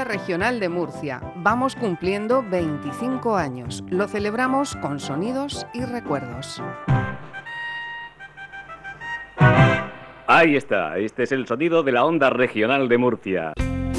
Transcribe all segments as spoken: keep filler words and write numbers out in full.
Regional de Murcia. Vamos cumpliendo veinticinco años. Lo celebramos con sonidos y recuerdos. Ahí está, este es el sonido de la Onda Regional de Murcia.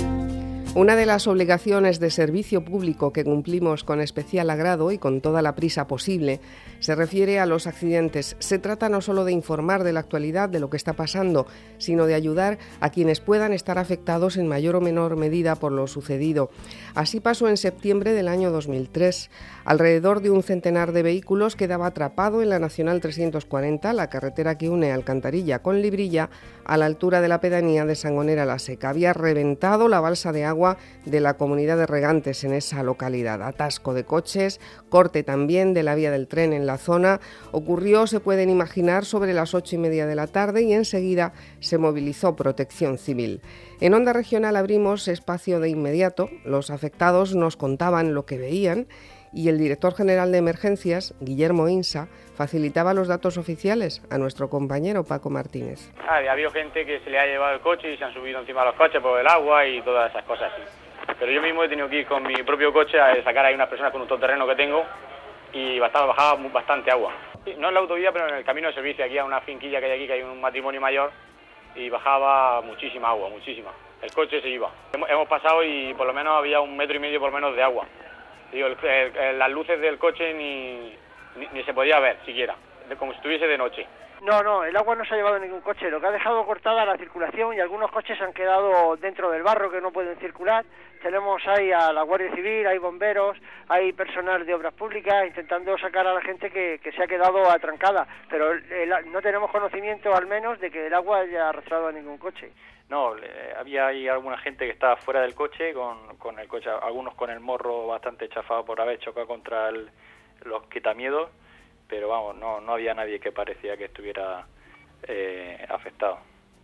Una de las obligaciones de servicio público que cumplimos con especial agrado y con toda la prisa posible se refiere a los accidentes. Se trata no solo de informar de la actualidad, de lo que está pasando, sino de ayudar a quienes puedan estar afectados en mayor o menor medida por lo sucedido. Así pasó en septiembre del año dos mil tres. Alrededor de un centenar de vehículos quedaba atrapado en la Nacional trescientos cuarenta, la carretera que une Alcantarilla con Librilla, a la altura de la pedanía de Sangonera la Seca. Había reventado la balsa de agua de la comunidad de regantes en esa localidad. Atasco de coches, corte también de la vía del tren en la zona. Ocurrió, se pueden imaginar, sobre las ocho y media de la tarde y enseguida se movilizó Protección Civil. En Onda Regional abrimos espacio de inmediato. Los afectados nos contaban lo que veían y el director general de Emergencias, Guillermo Insa, facilitaba los datos oficiales a nuestro compañero Paco Martínez. Ah, ha habido gente que se le ha llevado el coche y se han subido encima de los coches por el agua y todas esas cosas así. Pero yo mismo he tenido que ir con mi propio coche a sacar ahí unas personas con un todoterreno que tengo y bastaba, bajaba bastante agua. No en la autovía, pero en el camino de servicio, aquí a una finquilla que hay aquí, que hay un matrimonio mayor, y bajaba muchísima agua, muchísima. El coche se iba. Hemos pasado y por lo menos había un metro y medio por lo menos de agua. Digo, el, el, las luces del coche ni, ni, ni se podía ver siquiera, como si estuviese de noche. No, no, el agua no se ha llevado ningún coche, lo que ha dejado cortada la circulación y algunos coches han quedado dentro del barro que no pueden circular. Tenemos ahí a la Guardia Civil, hay bomberos, hay personal de obras públicas intentando sacar a la gente que, que se ha quedado atrancada, pero el, el, no tenemos conocimiento al menos de que el agua haya arrastrado a ningún coche. No, eh, había ahí alguna gente que estaba fuera del coche, con, con el coche, algunos con el morro bastante chafado por haber chocado contra el, los quitamiedos, pero vamos, no, no había nadie que parecía que estuviera eh, afectado.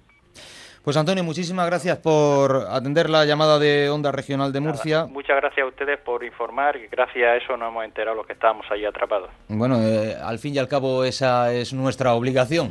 Pues Antonio, muchísimas gracias por atender la llamada de Onda Regional de Murcia. Nada, muchas gracias a ustedes por informar, y gracias a eso nos hemos enterado los que estábamos ahí atrapados. Bueno, eh, al fin y al cabo esa es nuestra obligación.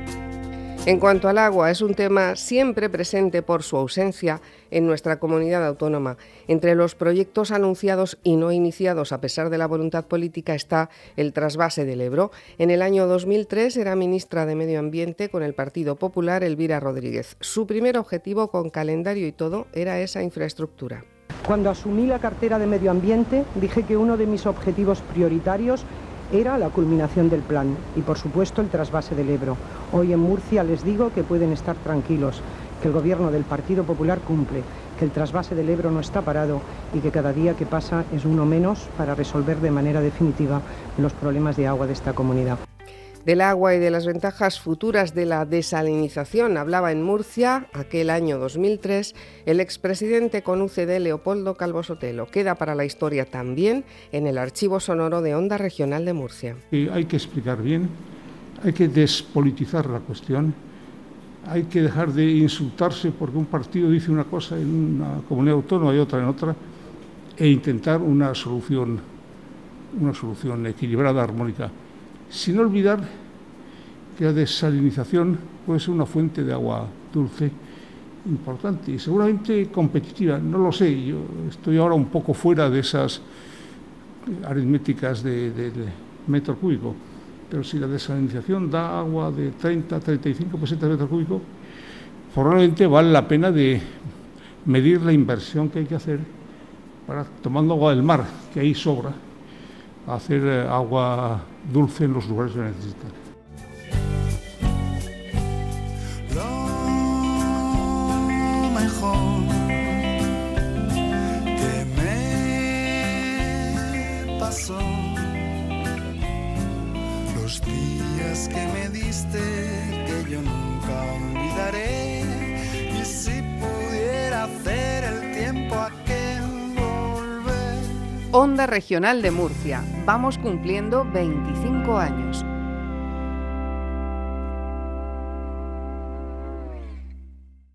En cuanto al agua, es un tema siempre presente por su ausencia en nuestra comunidad autónoma. Entre los proyectos anunciados y no iniciados a pesar de la voluntad política está el trasvase del Ebro. En el año dos mil tres era ministra de Medio Ambiente con el Partido Popular Elvira Rodríguez. Su primer objetivo, con calendario y todo, era esa infraestructura. Cuando asumí la cartera de Medio Ambiente, dije que uno de mis objetivos prioritarios era la culminación del plan y, por supuesto, el trasvase del Ebro. Hoy en Murcia les digo que pueden estar tranquilos, que el gobierno del Partido Popular cumple, que el trasvase del Ebro no está parado y que cada día que pasa es uno menos para resolver de manera definitiva los problemas de agua de esta comunidad. Del agua y de las ventajas futuras de la desalinización hablaba en Murcia, aquel año dos mil tres, el expresidente con U C D Leopoldo Calvo Sotelo. Queda para la historia también en el archivo sonoro de Onda Regional de Murcia. Eh, hay que explicar bien, hay que despolitizar la cuestión, hay que dejar de insultarse porque un partido dice una cosa en una comunidad autónoma y otra en otra, e intentar una solución, una solución equilibrada, armónica. Sin olvidar que la desalinización puede ser una fuente de agua dulce importante y seguramente competitiva. No lo sé, yo estoy ahora un poco fuera de esas aritméticas de, de, de metro cúbico, pero si la desalinización da agua de treinta a treinta y cinco por ciento de metro cúbico, probablemente vale la pena de medir la inversión que hay que hacer para, tomando agua del mar, que ahí sobra, hacer agua dulce en los lugares que necesitan. Lo mejor que me pasó, los días que me diste que yo nunca olvidaré, y si pudiera hacer el tiempo aquel. Onda Regional de Murcia. Vamos cumpliendo veinticinco años.